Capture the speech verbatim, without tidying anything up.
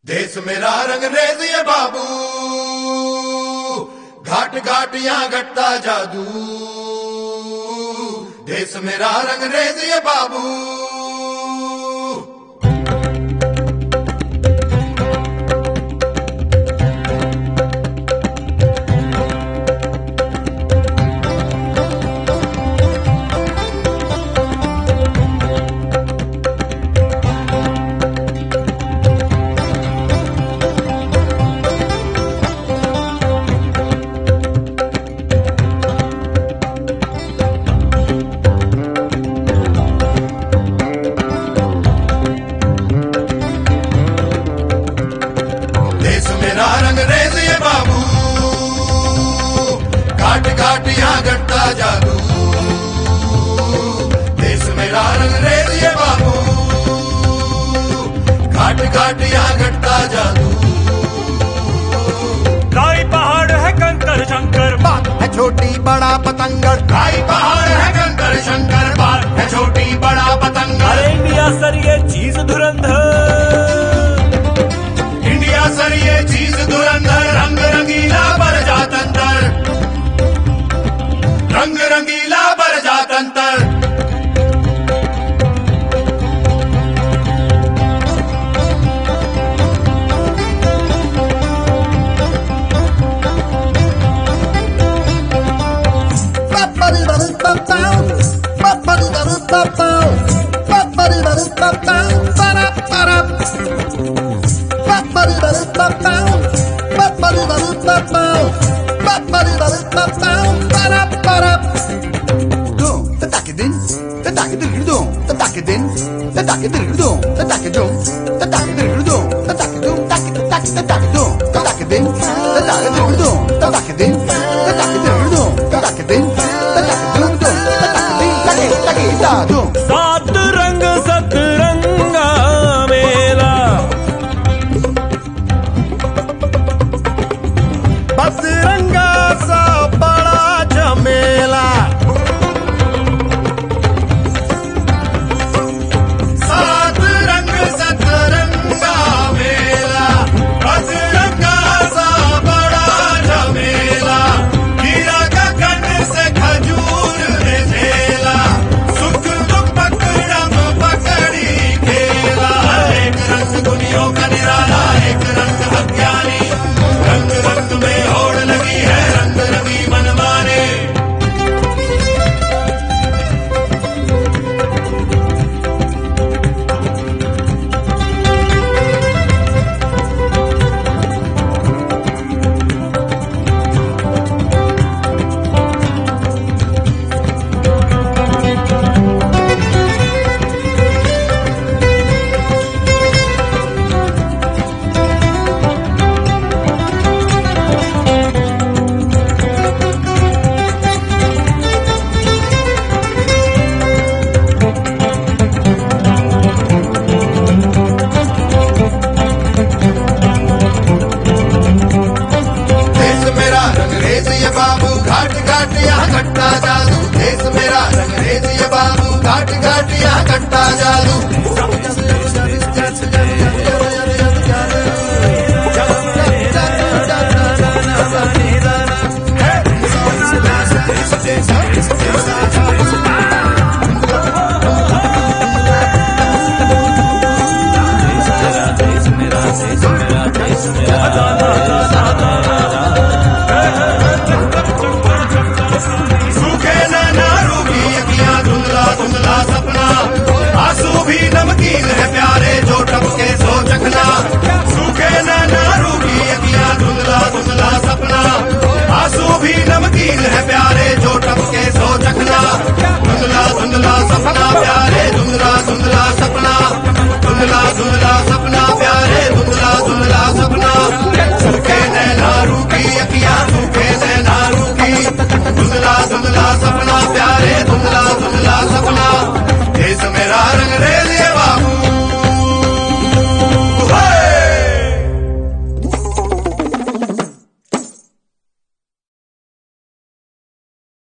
देश मेरा रंगरेज ये बाबू, घाट घाट यहाँ घटता जादू। देश मेरा रंगरेज ये बाबू। रंगरेज ये बाबू, घाट घाट यहाँ घटता जादू। देश मेरा रंगरेज ये बाबू, घाट घाट यहाँ घटता जादू। काई पहाड़ है कंकर शंकर, बात है छोटी बड़ा पतंगड़। काई पहाड़ है कंकर शंकर, बात है छोटी बड़ा पतंगड़। अरे इंडिया सर ये चीज धुरंधर, इंडिया सर ये चीज धुरंधर। रंग रंगीला बर जातंतर, रंग रंगीला बर जातंतर। सात रंग सतरंगा मेला, बसरंगा सा बड़ा झमेला। सात रंग सतरंगा मेला, बसरंगा सा बड़ा झमेला। हीरा गगन से खजूर ने झेला, सुख दुख पकड़म पकड़ी खेला। एक रंग दुनियों का निराला, एक रंग अज्ञानी। रंग रंग में होड़ लगी है, रंग रंगी मन माने। रंगरेज ये बाबू, घाट घाट यहाँ घटता जादू। देश मेरा रंगरेज ये बाबू, घाट घाट यहाँ घटता जादू। देश मेरा देश मेरा देश मेरा